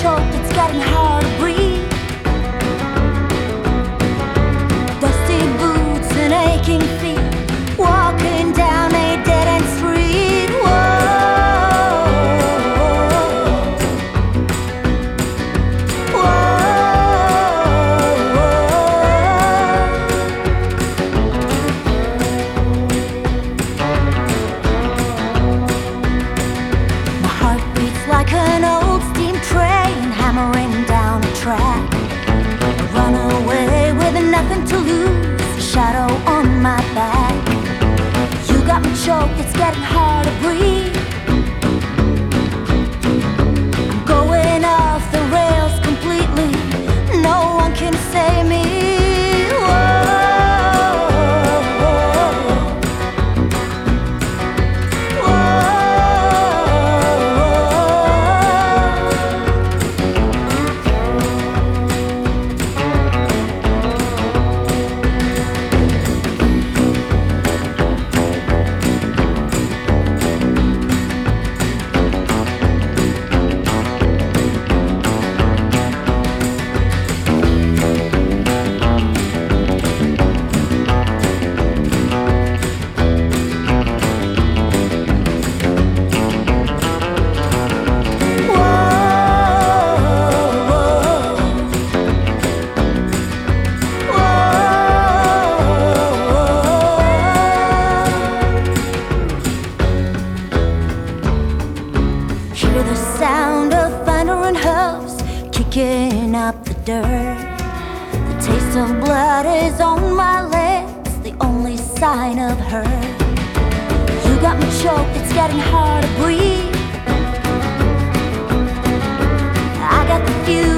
choked, it's getting hard to breathe. Dusty boots and aching feet, walking down a dead-end street. Whoa, my heart beats like an old steam train hammering down a track. I run away with nothing to lose, a shadow on my back. You got me choked, it's getting hard to breathe. I'm going off the rails completely, no one can save me. Hear the sound of thunder and hooves kicking up the dirt. The taste of blood is on my lips, the only sign of hurt. You got me choked, it's getting hard to breathe. I got the fuse.